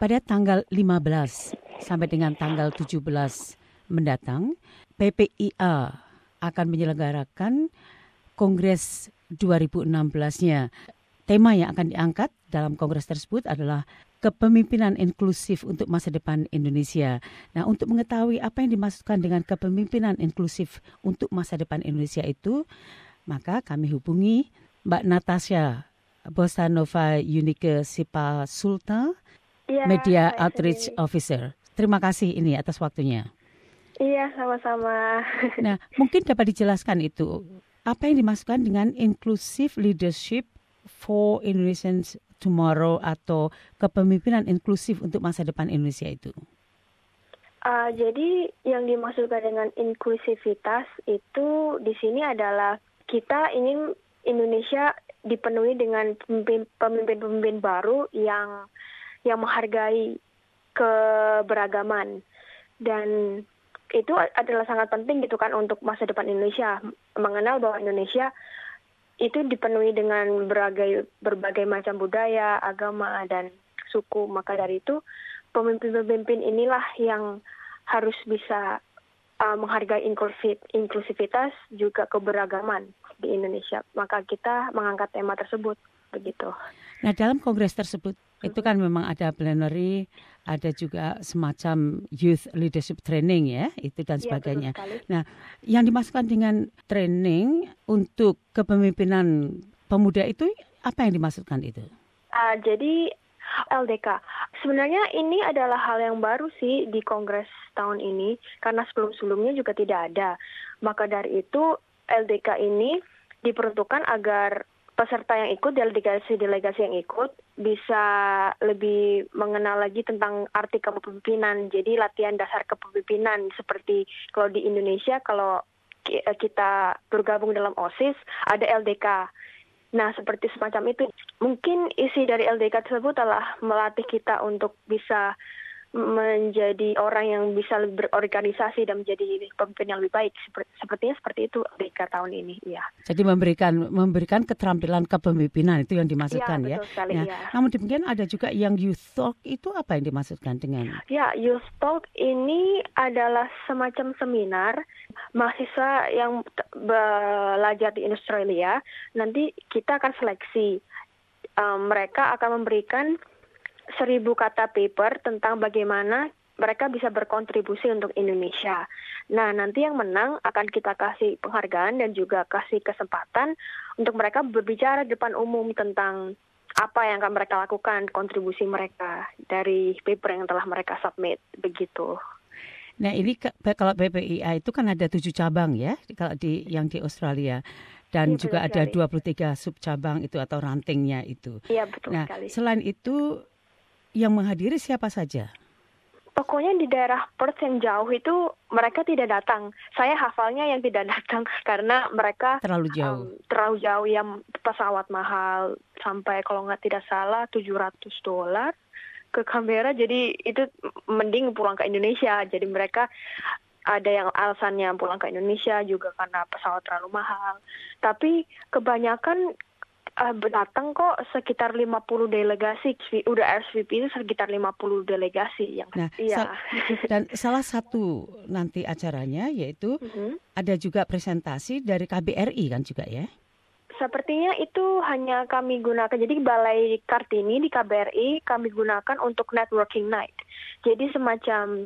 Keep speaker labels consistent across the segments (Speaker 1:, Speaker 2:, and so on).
Speaker 1: pada tanggal 15 sampai dengan tanggal 17 mendatang, PPIA akan menyelenggarakan Kongres 2016-nya. Tema yang akan diangkat dalam kongres tersebut adalah kepemimpinan inklusif untuk masa depan Indonesia. Nah, untuk mengetahui apa yang dimaksudkan dengan kepemimpinan inklusif untuk masa depan Indonesia itu, maka kami hubungi Mbak Natasha Bosanova Yunike Sipa Sulta, Media Outreach Officer. Terima kasih ini atas waktunya.
Speaker 2: Iya, sama-sama.
Speaker 1: Nah, mungkin dapat dijelaskan itu, apa yang dimaksudkan dengan inclusive leadership for Indonesians tomorrow atau kepemimpinan inklusif untuk masa depan Indonesia itu?
Speaker 2: Jadi yang dimaksudkan dengan inklusivitas itu di sini adalah kita ingin Indonesia dipenuhi dengan pemimpin-pemimpin baru yang menghargai keberagaman, dan itu adalah sangat penting gitu kan untuk masa depan Indonesia, mengenal bahwa Indonesia itu dipenuhi dengan berbagai macam budaya, agama, dan suku. Maka dari itu pemimpin-pemimpin inilah yang harus bisa menghargai inklusivitas juga keberagaman di Indonesia. Maka kita mengangkat tema tersebut begitu.
Speaker 1: Nah, dalam kongres tersebut itu kan memang ada plenary, ada juga semacam youth leadership training ya, itu dan sebagainya. Nah, yang dimaksudkan dengan training untuk kepemimpinan pemuda itu apa yang dimaksudkan itu?
Speaker 2: Jadi LDK. Sebenarnya ini adalah hal yang baru sih di kongres tahun ini, karena sebelum-sebelumnya juga tidak ada. Maka dari itu LDK ini diperuntukkan agar peserta yang ikut, delegasi yang ikut, bisa lebih mengenal lagi tentang arti kepemimpinan. Jadi latihan dasar kepemimpinan, seperti kalau di Indonesia, kalau kita bergabung dalam OSIS, ada LDK. Nah, seperti semacam itu. Mungkin isi dari LDK tersebut adalah melatih kita untuk bisa menjadi orang yang bisa berorganisasi dan menjadi pemimpin yang lebih baik. Sepertinya seperti itu LDK tahun ini, ya.
Speaker 1: Jadi memberikan keterampilan kepemimpinan itu yang dimaksudkan ya.
Speaker 2: Betul sekali,
Speaker 1: nah,
Speaker 2: ya.
Speaker 1: Namun demikian ada juga yang youth talk, itu apa yang dimaksudkan dengan?
Speaker 2: Ya, youth talk ini adalah semacam seminar mahasiswa yang belajar di Australia. Nanti kita akan seleksi. Mereka akan memberikan 1.000 kata paper tentang bagaimana mereka bisa berkontribusi untuk Indonesia. Nah, nanti yang menang akan kita kasih penghargaan dan juga kasih kesempatan untuk mereka berbicara di depan umum tentang apa yang akan mereka lakukan, kontribusi mereka dari paper yang telah mereka submit, begitu.
Speaker 1: Nah, ini kalau PPIA itu kan ada 7 cabang ya, kalau yang di Australia. Dan juga ada 23 subcabang itu atau rantingnya itu.
Speaker 2: Iya, betul sekali.
Speaker 1: Selain itu, yang menghadiri siapa saja?
Speaker 2: Pokoknya di daerah Perth yang jauh itu mereka tidak datang. Saya hafalnya yang tidak datang karena mereka
Speaker 1: terlalu jauh.
Speaker 2: Terlalu jauh, yang pesawat mahal sampai kalau tidak salah $700 ke Canberra. Jadi itu mending pulang ke Indonesia. Jadi mereka ada yang alasannya pulang ke Indonesia juga karena pesawat terlalu mahal. Tapi kebanyakan datang kok sekitar 50 delegasi. Udah RSVP itu sekitar 50 delegasi yang
Speaker 1: dan salah satu nanti acaranya yaitu ada juga presentasi dari KBRI kan juga ya?
Speaker 2: Sepertinya itu hanya kami gunakan. Jadi Balai Kartini di KBRI kami gunakan untuk networking night. Jadi semacam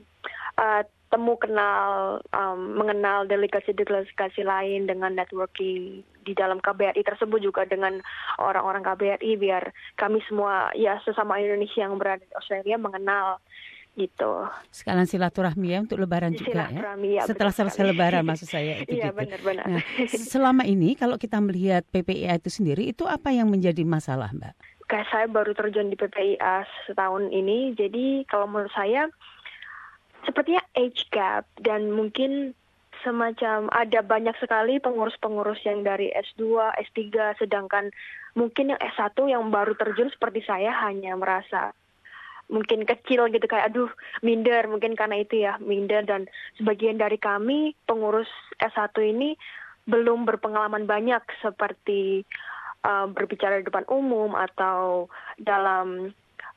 Speaker 2: temu kenal, mengenal delegasi-delegasi lain dengan networking di dalam KBRI tersebut, juga dengan orang-orang KBRI, biar kami semua ya sesama Indonesia yang berada di Australia mengenal gitu.
Speaker 1: Sekalian silaturahmi ya untuk Lebaran juga ya. Setelah selesai Lebaran maksud saya itu
Speaker 2: iya,
Speaker 1: gitu.
Speaker 2: Benar-benar.
Speaker 1: Nah, selama ini kalau kita melihat PPIA itu sendiri, itu apa yang menjadi masalah, Mbak?
Speaker 2: Kayak saya baru terjun di PPIA setahun ini, jadi kalau menurut saya sepertinya age gap, dan mungkin semacam ada banyak sekali pengurus-pengurus yang dari S2, S3, sedangkan mungkin yang S1 yang baru terjun seperti saya hanya merasa mungkin kecil gitu, kayak aduh minder, mungkin karena itu ya minder. Dan sebagian dari kami pengurus S1 ini belum berpengalaman banyak seperti berbicara di depan umum atau dalam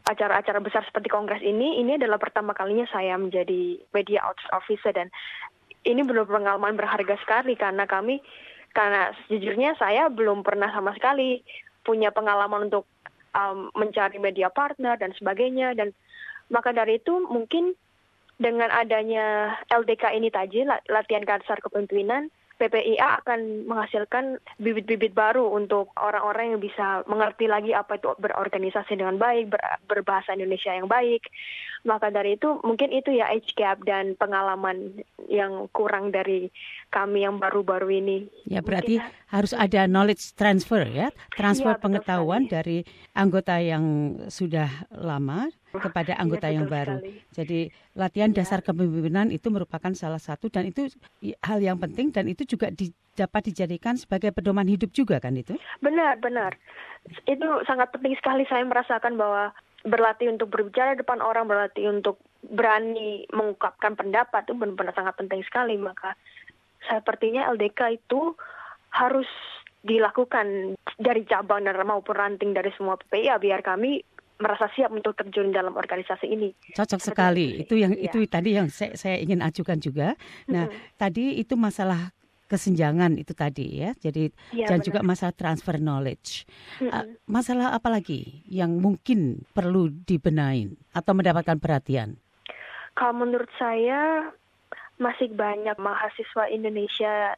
Speaker 2: acara-acara besar seperti kongres ini adalah pertama kalinya saya menjadi media outreach officer, dan ini benar-benar pengalaman berharga sekali karena sejujurnya saya belum pernah sama sekali punya pengalaman untuk mencari media partner dan sebagainya, dan maka dari itu mungkin dengan adanya LDK ini tadi, latihan dasar kepemimpinan, PPIA akan menghasilkan bibit-bibit baru untuk orang-orang yang bisa mengerti lagi apa itu berorganisasi dengan baik, berbahasa Indonesia yang baik. Maka dari itu mungkin itu ya age gap dan pengalaman yang kurang dari kami yang baru-baru ini.
Speaker 1: Ya, berarti harus ada knowledge transfer ya, transfer
Speaker 2: Ya,
Speaker 1: pengetahuan dari anggota yang sudah lama kepada anggota yang baru.
Speaker 2: Sekali.
Speaker 1: Jadi latihan dasar kepemimpinan itu merupakan salah satu, dan itu hal yang penting, dan itu juga dapat dijadikan sebagai pedoman hidup juga kan itu?
Speaker 2: Benar. Itu sangat penting sekali. Saya merasakan bahwa berlatih untuk berbicara depan orang, berlatih untuk berani mengungkapkan pendapat itu benar-benar sangat penting sekali. Maka sepertinya LDK itu harus dilakukan dari cabang dan maupun ranting dari semua PPIA biar kami merasa siap untuk terjun dalam organisasi ini.
Speaker 1: Cocok sekali. Itu tadi yang saya ingin ajukan juga. Nah, tadi itu masalah kesenjangan itu tadi ya. Jadi dan benar. Juga masalah transfer knowledge. Masalah apa lagi yang mungkin perlu dibenahin atau mendapatkan perhatian?
Speaker 2: Kalau menurut saya masih banyak mahasiswa Indonesia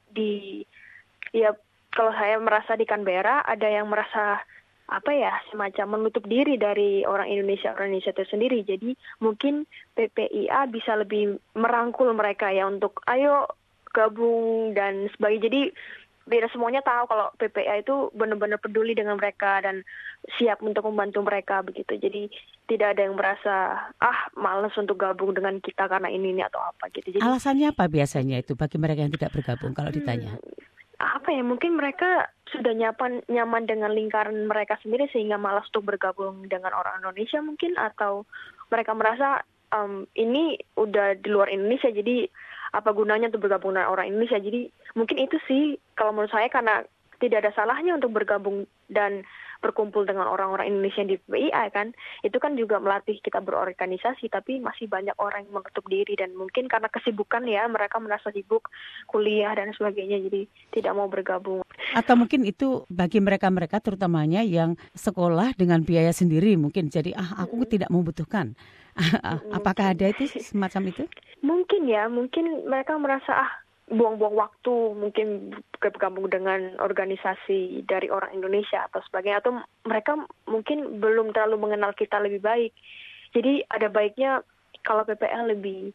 Speaker 2: kalau saya merasa di Canberra ada yang merasa semacam menutup diri dari orang Indonesia itu sendiri. Jadi mungkin PPIA bisa lebih merangkul mereka ya untuk ayo gabung dan sebagainya. Jadi biar semuanya tahu kalau PPIA itu benar-benar peduli dengan mereka dan siap untuk membantu mereka begitu. Jadi tidak ada yang merasa malas untuk gabung dengan kita karena ini atau apa gitu. Jadi,
Speaker 1: alasannya apa biasanya itu bagi mereka yang tidak bergabung kalau ditanya?
Speaker 2: Mungkin mereka sudah nyaman dengan lingkaran mereka sendiri sehingga malas untuk bergabung dengan orang Indonesia mungkin, atau mereka merasa ini udah di luar Indonesia jadi apa gunanya untuk bergabung dengan orang Indonesia. Jadi mungkin itu sih kalau menurut saya, karena tidak ada salahnya untuk bergabung dan berkumpul dengan orang-orang Indonesia di PPIA kan. Itu kan juga melatih kita berorganisasi, tapi masih banyak orang yang menutup diri dan mungkin karena kesibukan ya mereka merasa sibuk kuliah dan sebagainya jadi tidak mau bergabung.
Speaker 1: Atau mungkin itu bagi mereka-mereka terutamanya yang sekolah dengan biaya sendiri mungkin jadi aku tidak membutuhkan. Apakah ada itu semacam itu? Mungkin
Speaker 2: mereka merasa buang-buang waktu mungkin bergabung dengan organisasi dari orang Indonesia atau sebagainya, atau mereka mungkin belum terlalu mengenal kita lebih baik. Jadi ada baiknya kalau PPL lebih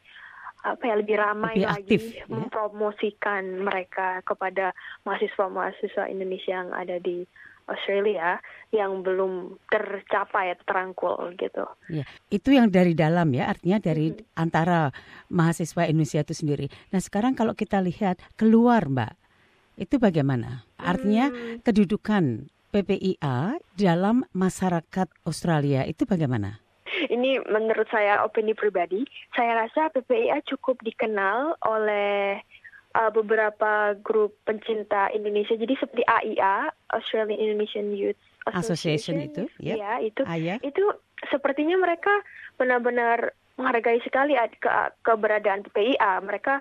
Speaker 2: ramai
Speaker 1: lebih aktif,
Speaker 2: lagi mempromosikan mereka kepada mahasiswa-mahasiswa Indonesia yang ada di Australia yang belum tercapai atau terangkul gitu.
Speaker 1: Ya, itu yang dari dalam ya, artinya dari antara mahasiswa Indonesia itu sendiri. Nah sekarang kalau kita lihat keluar Mbak, itu bagaimana? Artinya kedudukan PPIA dalam masyarakat Australia itu bagaimana?
Speaker 2: Ini menurut saya opini pribadi, saya rasa PPIA cukup dikenal oleh beberapa grup pencinta Indonesia. Jadi seperti AIA, Australian Indonesian Youth
Speaker 1: Association itu,
Speaker 2: ya itu sepertinya mereka benar-benar menghargai sekali keberadaan PPIA. Mereka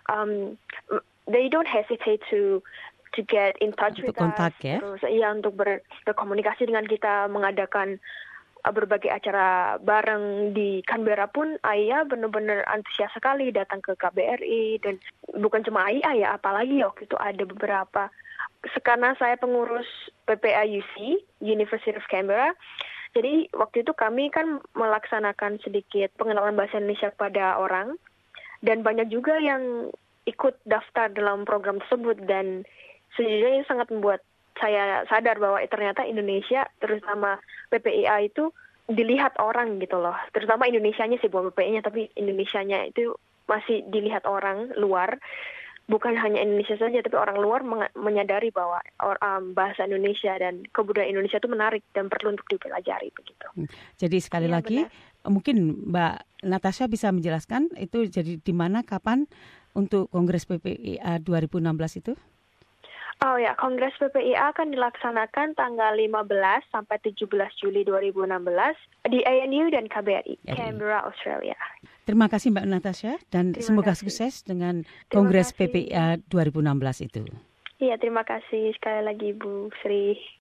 Speaker 2: they don't hesitate to get in touch with
Speaker 1: kontak,
Speaker 2: us,
Speaker 1: ya?
Speaker 2: Terus untuk berkomunikasi dengan kita, mengadakan berbagai acara bareng di Canberra pun AIA benar-benar antusias sekali datang ke KBRI, dan bukan cuma AIA ya, apalagi waktu itu ada beberapa. Karena saya pengurus PPIUC, University of Canberra, jadi waktu itu kami kan melaksanakan sedikit pengenalan bahasa Indonesia kepada orang, dan banyak juga yang ikut daftar dalam program tersebut, dan sejujurnya ini sangat membuat saya sadar bahwa ternyata Indonesia, terutama PPIA itu dilihat orang gitu loh. Terutama Indonesianya sih, bukan PPIA-nya, tapi Indonesianya itu masih dilihat orang luar. Bukan hanya Indonesia saja, tapi orang luar menyadari bahwa bahasa Indonesia dan kebudayaan Indonesia itu menarik dan perlu untuk dipelajari begitu.
Speaker 1: Jadi sekali lagi, mungkin Mbak Natasha bisa menjelaskan itu jadi di mana, kapan untuk Kongres PPIA 2016 itu?
Speaker 2: Oh ya, Kongres PPIA akan dilaksanakan tanggal 15 sampai 17 Juli 2016 di ANU dan KBRI, Canberra, Australia.
Speaker 1: Terima kasih Mbak Natasha dan semoga sukses dengan Kongres PPIA 2016 itu.
Speaker 2: Iya, terima kasih sekali lagi Bu Sri.